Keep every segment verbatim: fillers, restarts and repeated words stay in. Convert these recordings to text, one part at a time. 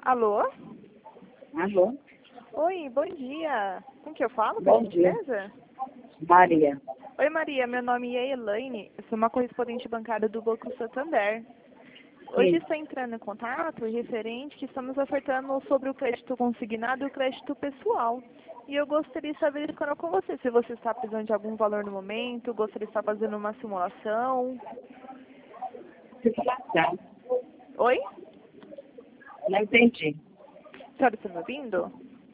Alô? Alô? Oi, bom dia. Com que eu falo, Bom por dia. gentileza? Maria. Oi, Maria. Meu nome é Elaine. Eu sou uma correspondente bancária do Banco Santander. Hoje Sim. estou entrando em contato referente que estamos ofertando sobre o crédito consignado e o crédito pessoal. E eu gostaria de saber com você se você está precisando de algum valor no momento, gostaria de estar fazendo uma simulação. Circulação. Oi? Não entendi. A senhora está me ouvindo?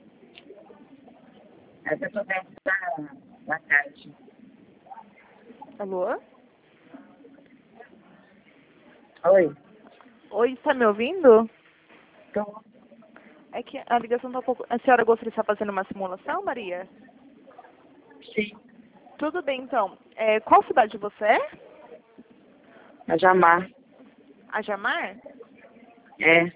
Mas eu estou dentro da, da caixa. Alô? Oi? Oi, está me ouvindo? Estou. É que a ligação está um pouco... A senhora gostaria de estar fazendo uma simulação, Maria? Sim. Tudo bem, então. É, qual cidade você é? A Jamar. A Jamar? É.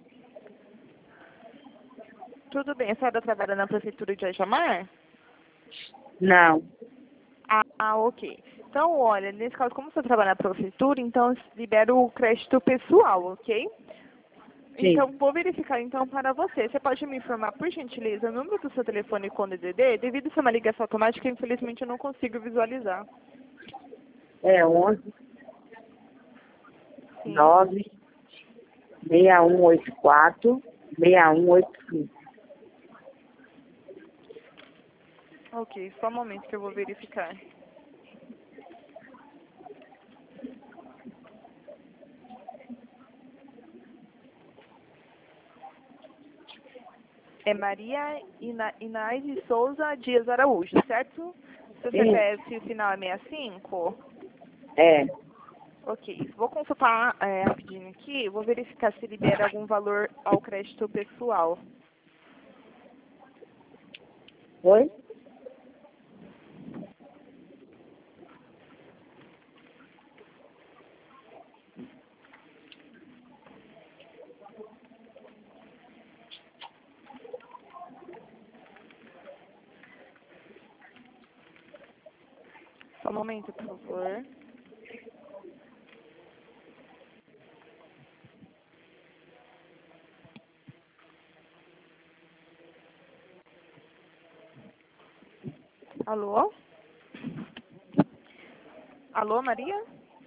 Tudo bem. A senhora trabalha na prefeitura de Ajamar? Não. Ah, ah, ok. Então, olha, nesse caso, como você trabalha na prefeitura, então libera o crédito pessoal, ok? Sim. Então, vou verificar então para você. Você pode me informar, por gentileza, o número do seu telefone com D D D? Devido a ser uma ligação automática, infelizmente eu não consigo visualizar. É onze, Sim. nove, seis um oito quatro, seis um oito cinco. Ok, só um momento que eu vou verificar. É Maria Ina, Inais de Souza Dias Araújo, certo? Seu C P F final é sessenta e cinco? É. Ok, vou consultar é, rapidinho aqui, vou verificar se libera algum valor ao crédito pessoal. Oi? Só um momento, por favor. Alô? Alô, Maria?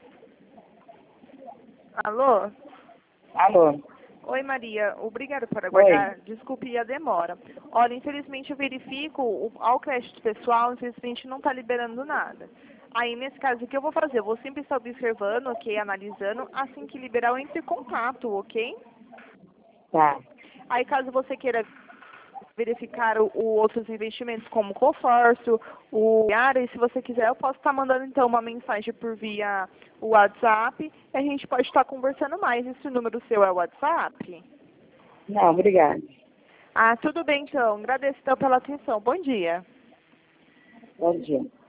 Alô? Alô? Oi, Maria. Obrigada por Oi? aguardar. Desculpe a demora. Olha, infelizmente eu verifico o, ao crédito pessoal, infelizmente não está liberando nada. Aí, nesse caso, o que eu vou fazer? Eu vou sempre estar observando, ok? Analisando. Assim que liberar, eu entre em contato, ok? Tá. Aí, caso você queira verificar o, o outros investimentos, como o consórcio, o área, e se você quiser, eu posso estar mandando, então, uma mensagem por via WhatsApp e a gente pode estar conversando mais. Esse número seu é o WhatsApp? Não, obrigada. Ah, tudo bem, então. Agradeço, então, pela atenção. Bom dia. Bom dia.